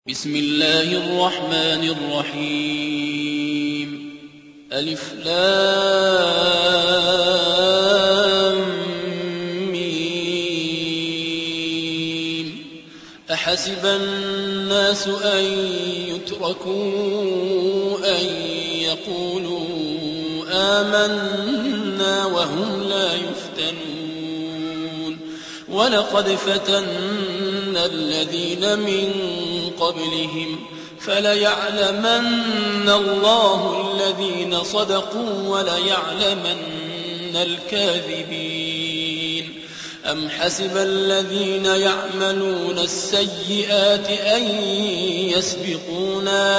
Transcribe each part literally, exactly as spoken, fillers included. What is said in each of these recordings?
بسم الله الرحمن الرحيم ألف لام ميم أحسب الناس أن يتركوا أن يقولوا آمنا وهم لا يفتنون ولقد فتنا الذين من قبلهم فليعلمن الله الذين صدقوا وليعلمن الكاذبين أم حسب الذين يعملون السيئات أن يسبقونا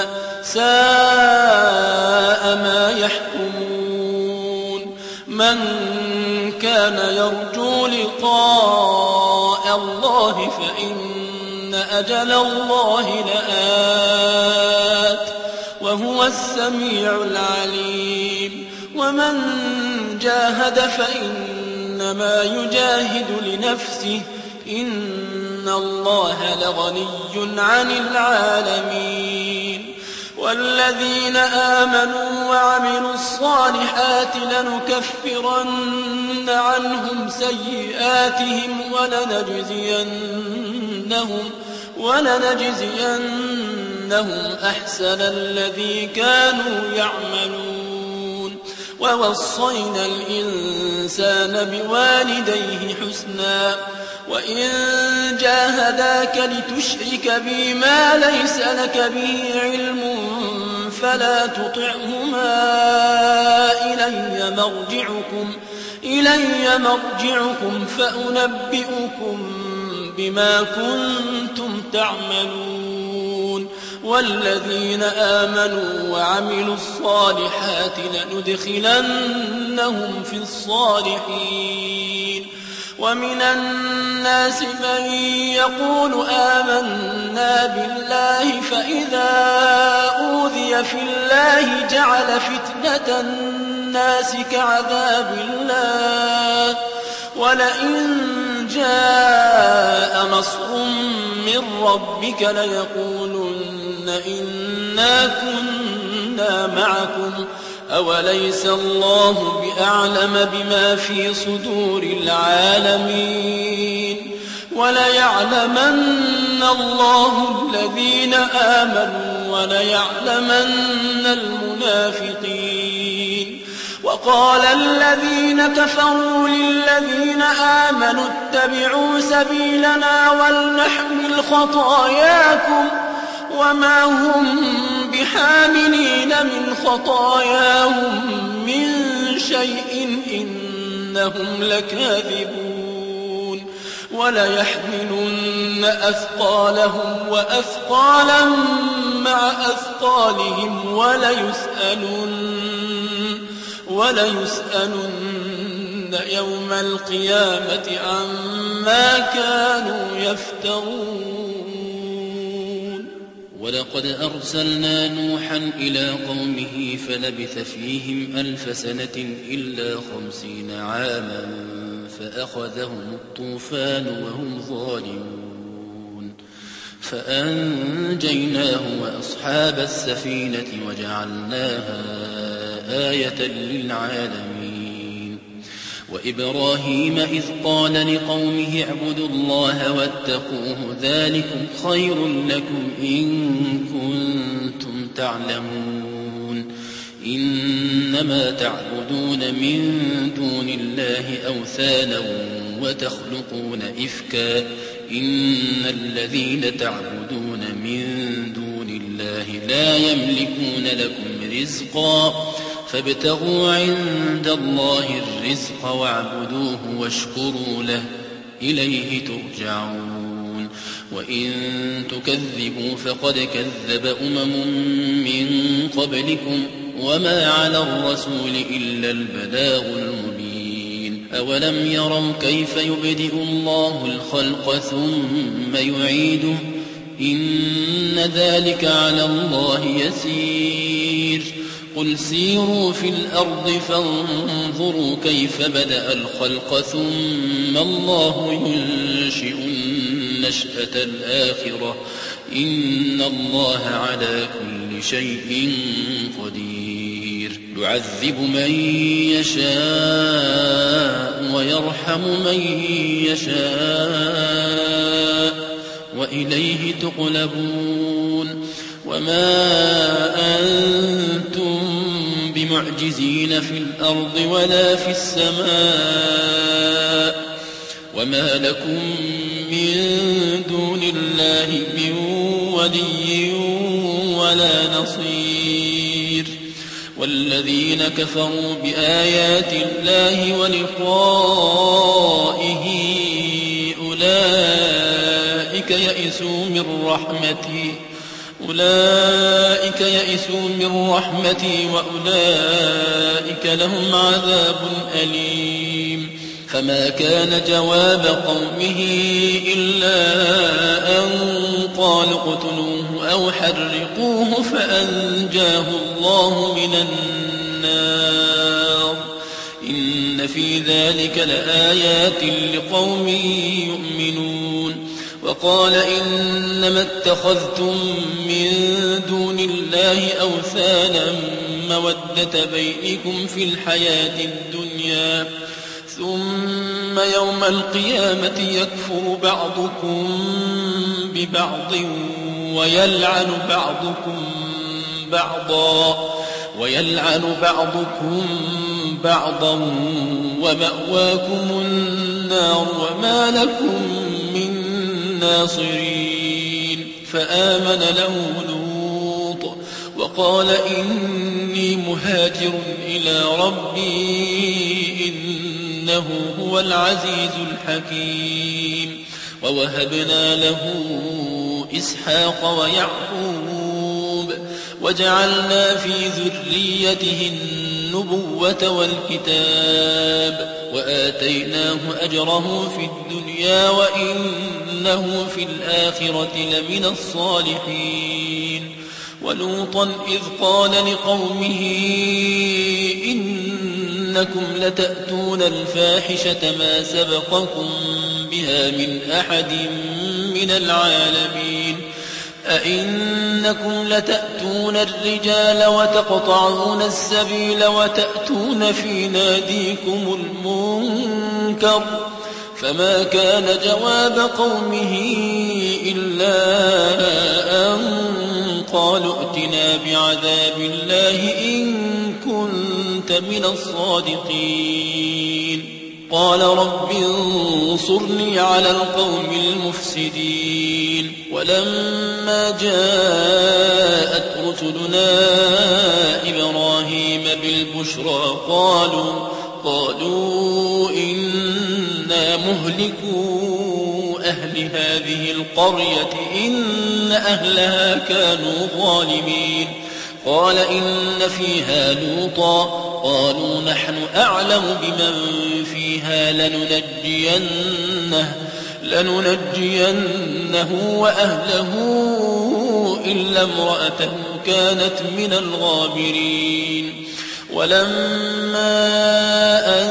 ساء ما يحكمون من كان يرجو لقاء الله فإن أجل الله لآت وهو السميع العليم ومن جاهد فإنما يجاهد لنفسه إن الله لغني عن العالمين والذين آمنوا وعملوا الصالحات لنكفرن عنهم سيئاتهم ولنجزينهم ولنجزينهم أحسن الذي كانوا يعملون ووصينا الإنسان بوالديه حسنا وإن جاهداك لتشرك بي ما ليس لك به علم فلا تطعهما إلي مرجعكم إلي مرجعكم فأنبئكم بما كنتم تعملون والذين آمنوا وعملوا الصالحات لندخلنهم في الصالحين ومن الناس من يقول آمنا بالله فإذا أوذي في الله جعل فتنة الناس كعذاب الله ولئن جاء نصر من ربك ليقولن إنا كنا معكم أوليس الله بأعلم بما في صدور العالمين وليعلمن الله الذين آمنوا وليعلمن المنافقين وقال الذين كفروا للذين آمنوا اتبعوا سبيلنا ولنحمل خطاياكم وما هم بحاملين من خطاياهم من شيء إنهم لكاذبون وليحملن أثقالهم وأثقالا مع أثقالهم وليسألن وليسألن يوم القيامة عما كانوا يفترون ولقد أرسلنا نوحا إلى قومه فلبث فيهم ألف سنة إلا خمسين عاما فأخذهم الطوفان وهم ظالمون فأنجيناه وأصحاب السفينة وجعلناها آية للعالمين وإبراهيم إذ قال لقومه اعبدوا الله واتقوه ذلكم خير لكم إن كنتم تعلمون إنما تعبدون من دون الله أوثانا وتخلقون إفكا إن الذين تعبدون من دون الله لا يملكون لكم رزقا فابتغوا عند الله الرزق واعبدوه واشكروا له إليه ترجعون وإن تكذبوا فقد كذب أمم من قبلكم وما على الرسول إلا البلاغ المبين أولم يروا كيف يبدئ الله الخلق ثم يعيده إن ذلك على الله يسير قل سيروا في الأرض فانظروا كيف بدأ الخلق ثم الله ينشئ النشأة الآخرة إن الله على كل شيء قدير يعذب من يشاء ويرحم من يشاء وإليه تقلبون وما أنتم بمعجزين في الأرض ولا في السماء وما لكم من دون الله من ولي ولا نصير والذين كفروا بآيات الله ولقائه أولئك يئسوا من رحمتي أولئك يئسوا من رحمتي وأولئك لهم عذاب أليم فما كان جواب قومه إلا أن قالوا اقتلوه أو حرقوه فأنجاه الله من النار إن في ذلك لآيات لقوم يؤمنون وقال إنما اتخذتم من دون الله أوثانا مودة بينكم في الحياة الدنيا ثم يوم القيامة يكفر بعضكم ببعض ويلعن بعضكم بعضا ويلعن بعضكم بعضا ومأواكم النار وما لكم من ناصرين فآمن له لوط وقال إني مهاجر إلى ربي إنه هو العزيز الحكيم ووهبنا له إسحاق ويعقوب وجعلنا في ذريته النبوة والكتاب وآتيناه أجره في الدنيا وإنه في الآخرة لمن الصالحين ولوطا إذ قال لقومه إنكم لتأتون الفاحشة ما سبقكم بها من أحد من العالمين أئنكم لتأتون الرجال وتقطعون السبيل وتأتون في ناديكم المنكر فما كان جواب قومه إلا أن قالوا ائتنا بعذاب الله إن كنت من الصادقين قال رب انصرني على القوم المفسدين ولما جاءت رسلنا إبراهيم بالبشرى قالوا قالوا إنا مهلكو أهل هذه القرية إن أهلها كانوا ظالمين قال إن فيها لوطا قالوا نحن أعلم بمن فيها لننجينه, لننجينه وأهله إلا امرأته كانت من الغابرين ولما أن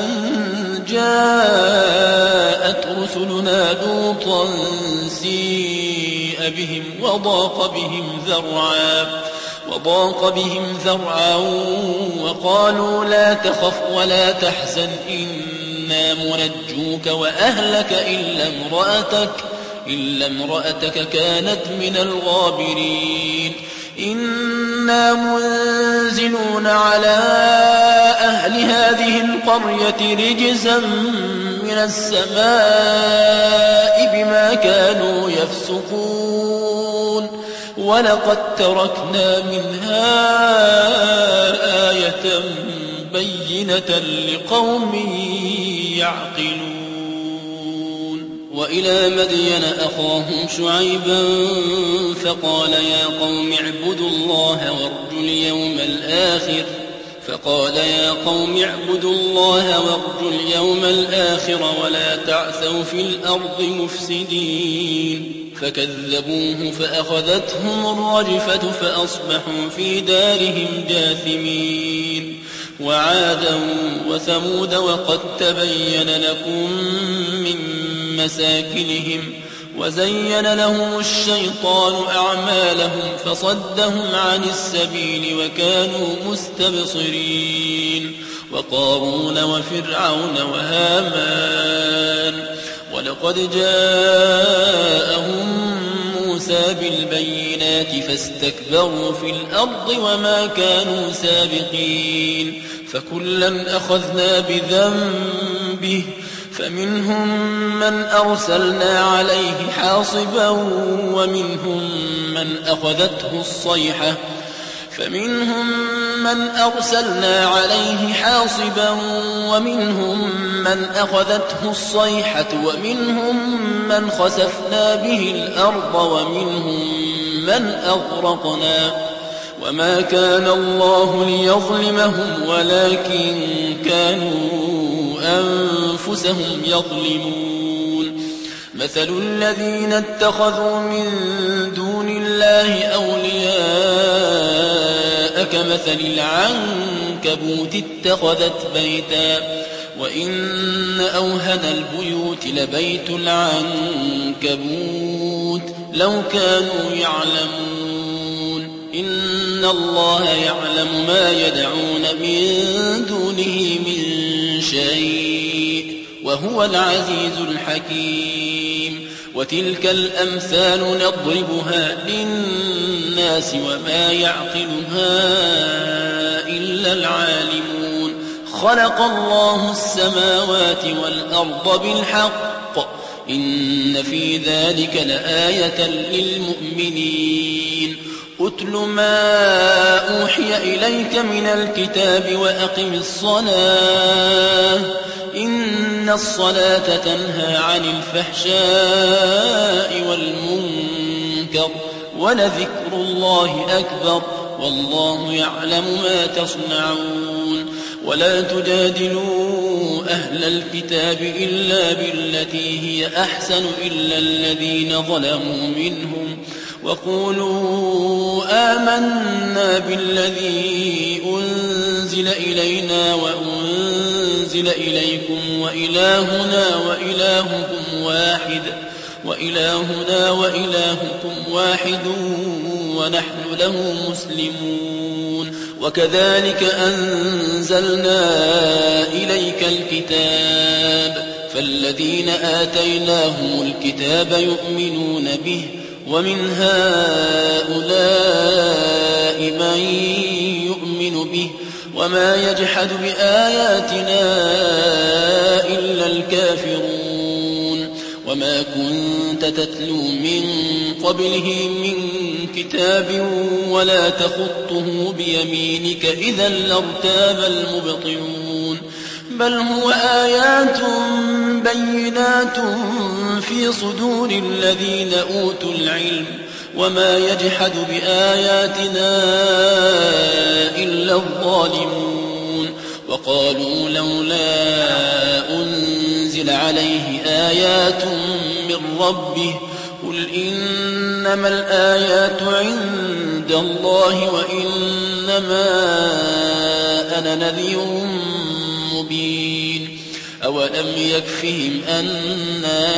جاءت رسلنا لوطا سيء بهم وضاق بهم ذرعا وضاق بهم ذرعا وقالوا لا تخف ولا تحزن إنا منجوك وأهلك إلا امرأتك إلا امرأتك كانت من الغابرين إنا منزلون على أهل هذه القرية رجزا من السماء بما كانوا يفسقون ولقد تركنا منها آية بينة لقوم يعقلون وإلى مدين أخاهم شعيبا فقال يا قوم اعبدوا الله وارجوا اليوم الآخر فقال يا قوم اعبدوا الله وارجوا اليوم الآخر ولا تعثوا في الأرض مفسدين فكذبوه فأخذتهم الرجفة فأصبحوا في دارهم جاثمين وعادا وثمود وقد تبين لكم من مساكنهم وزين لهم الشيطان أعمالهم فصدهم عن السبيل وكانوا مستبصرين وقارون وفرعون وهامان ولقد جاءهم موسى بالبينات فاستكبروا في الأرض وما كانوا سابقين فكلا أخذنا بذنبه فمنهم من أرسلنا عليه حاصبا ومنهم من أخذته الصيحة فمنهم من أرسلنا عليه حاصبا ومنهم من أخذته الصيحة ومنهم من خسفنا به الأرض ومنهم من أغرقنا وما كان الله ليظلمهم ولكن كانوا أنفسهم يظلمون مثل الذين اتخذوا من دون الله أولياء كمثل العنكبوت اتخذت بيتا وإن أوهن البيوت لبيت العنكبوت لو كانوا يعلمون إن الله يعلم ما يدعون من دونه من شيء وهو العزيز الحكيم وتلك الأمثال نضربها للناس وما يعقلها إلا العالمون خلق الله السماوات والأرض بالحق إن في ذلك لآية للمؤمنين أتل ما أوحي إليك من الكتاب وأقم الصلاة إن الصلاة تنهى عن الفحشاء والمنكر ولذكر الله أكبر والله يعلم ما تصنعون ولا تجادلوا أهل الكتاب إلا بالتي هي أحسن إلا الذين ظلموا منهم وقولوا آمنا بالذي أنزل إلينا وأنزل إليكم وإلهنا وإلهكم واحد وإلهنا وإلهكم واحد ونحن له مسلمون وكذلك أنزلنا إليك الكتاب فالذين آتيناهم الكتاب يؤمنون به ومن هؤلاء من يؤمن به وما يجحد بآياتنا إلا الكافرون وما كنت تتلو من قبله من كتاب ولا تخطه بيمينك إذا لارتاب المبطلون بل هو آيات بينات في صدور الذين أوتوا العلم وما يجحد بآياتنا إلا الظالمون وقالوا لولا أنزل عليه آيات من ربه قل إنما الآيات عند الله وإنما أنا نذير مبين أولم يكفهم أنا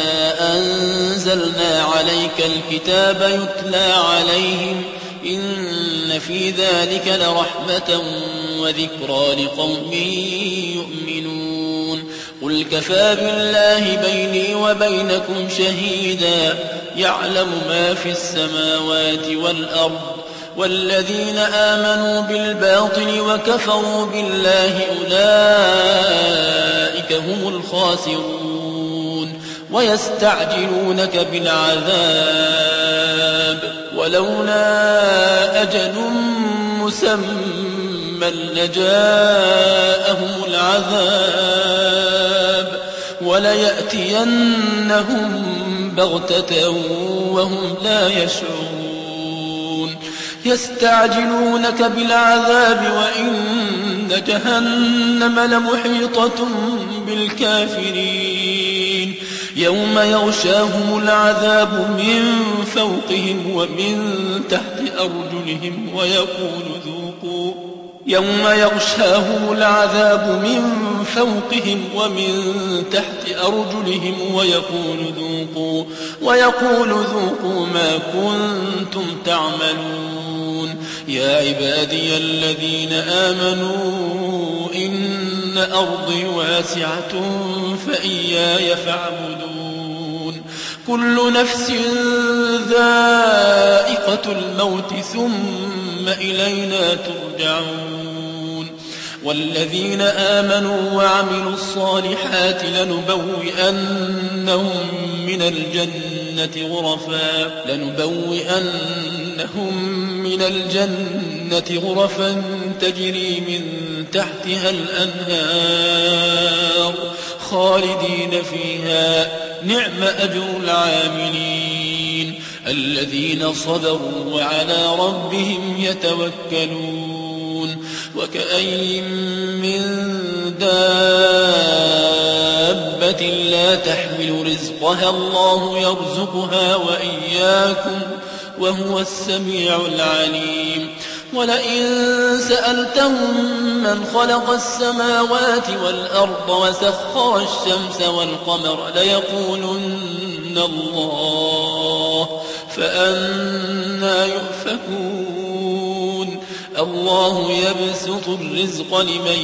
أنزلنا عليك الكتاب يتلى عليهم إن في ذلك لرحمة وذكرى لقوم يؤمنون قل كفى بالله بيني وبينكم شهيدا يعلم ما في السماوات والأرض والذين آمنوا بالباطل وكفروا بالله أولئك هم الخاسرون ويستعجلونك بالعذاب ولولا أجل مسمى لجاءهم العذاب وليأتينهم بغتة وهم لا يشعرون يستعجلونك بالعذاب وإن جهنم لمحيطة بالكافرين يوم يغشاهم العذاب من فوقهم ومن تحت أرجلهم ويقول ذوقوا يوم يغشاهم العذاب من فوقهم ومن تحت أرجلهم ويقول ذوقوا, ويقول ذوقوا ما كنتم تعملون. يا عبادي الذين آمنوا إن أرضي واسعة فإياي فاعبدون. كل نفس ذائقة الموت ثم إلينا ترجعون. والذين آمنوا وعملوا الصالحات لنبوئنهم من الجنة غرفا لنبوئنهم من الجنة غرفا تجري من تحتها الأنهار خالدين فيها نعم أجر العاملين الذين صبروا وعلى ربهم يتوكلون. وكأين من دابة لا تحمل رزقها الله يرزقها وإياكم وهو السميع العليم. ولئن سألتهم من خلق السماوات والأرض وسخر الشمس والقمر ليقولن الله فأنى يؤفكون. الله يبسط الرزق لمن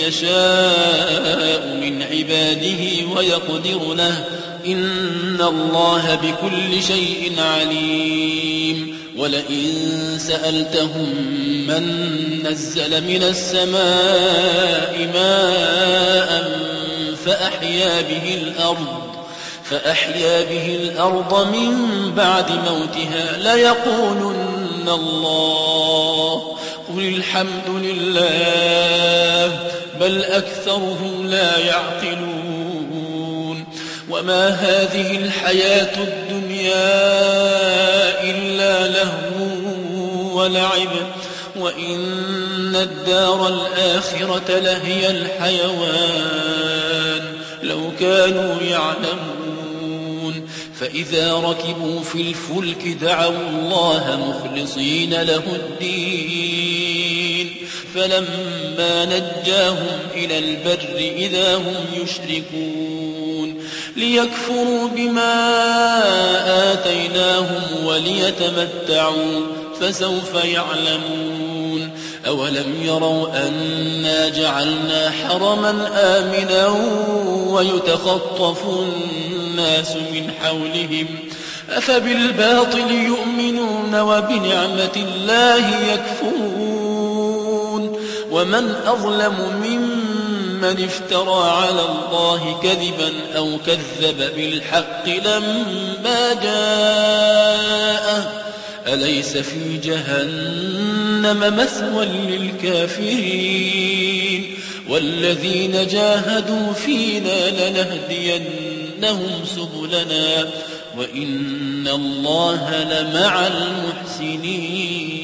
يشاء من عباده ويقدر له إن الله بكل شيء عليم. ولئن سألتهم من نزل من السماء ماء فأحيا به الأرض فأحيا به الأرض من بعد موتها ليقولن الله قل الحمد لله بل أكثرهم لا يعقلون. وما هذه الحياة الدنيا إلا لهو ولعب وإن الدار الآخرة لهي الحيوان لو كانوا يعلمون. فإذا ركبوا في الفلك دعوا الله مخلصين له الدين فلما نجاهم إلى البر إذا هم يشركون ليكفروا بما آتيناهم وليتمتعوا فسوف يعلمون. أولم يروا أنا جعلنا حرما آمنا ويتخطف الناس من حولهم أفبالباطل يؤمنون وبنعمة الله يكفرون. ومن أظلم ممن افترى على الله كذبا أو كذب بالحق لما جاءه أليس في جهنم مثوى للكافرين. والذين جاهدوا فينا لنهدينهم سبلنا وإن الله لمع المحسنين.